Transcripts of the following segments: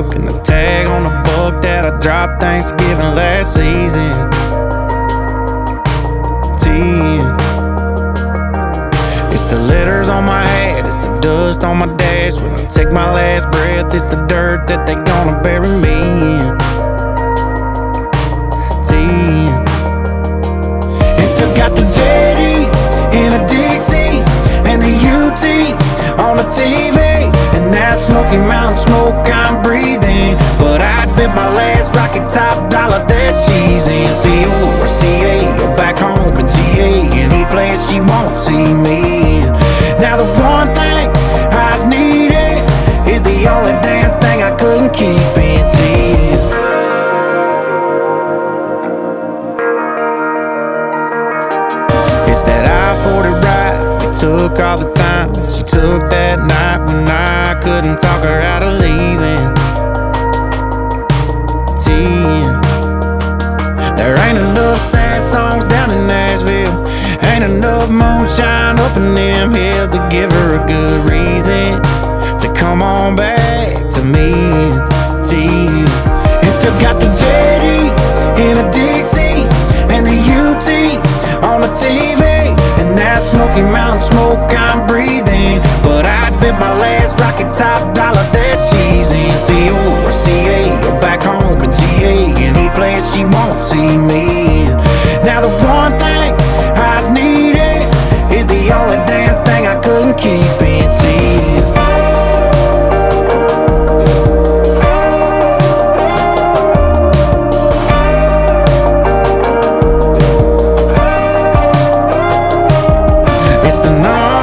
book and the tag on the book that I dropped Thanksgiving last season. 10. It's the letters on my hat, it's the dust on my dash. When I take my last breath, it's the dirt that they gonna bury me in. 10. And still got the JD in a Dixie and the UT on the TV, and that Smoky Mountain smoke I'm breathing. But I'd bet my last rocket top dollar that she's in CO or CA or back home in GA, any place she won't see me in. Now the one thing I was needed is the only damn thing I couldn't keep in 10. It's that I-40 ride we took all the time. She took that night when I couldn't talk her out of leaving. 10. There ain't enough sad songs down in Nashville, ain't enough moonshine up in them hills to give her a good reason to come on back to me. 10. And still got the JD in a Dixie and the UT on the TV, and that Smoky Mountain smoke I'm breathing. But I'd bet my last rocket top dollar that she's in CO or CA or back home in GA, any place she won't see me in. Now the one thing I was needed is the only damn thing I couldn't keep in 10. It's the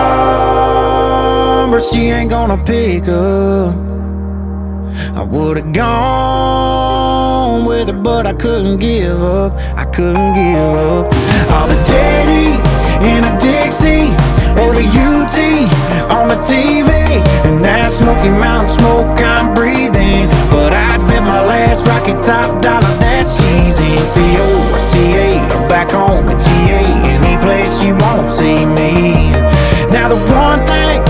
number she ain't gonna pick up. I would've gone with her, but I couldn't give up. I couldn't give up. All the JD in a Dixie or the UT on the TV, and that Smoky Mountain smoke I'm breathing. But I'd bet my last rocket top dollar that she's in CO or CA or back home in GA, any place she won't see me. Now the one thing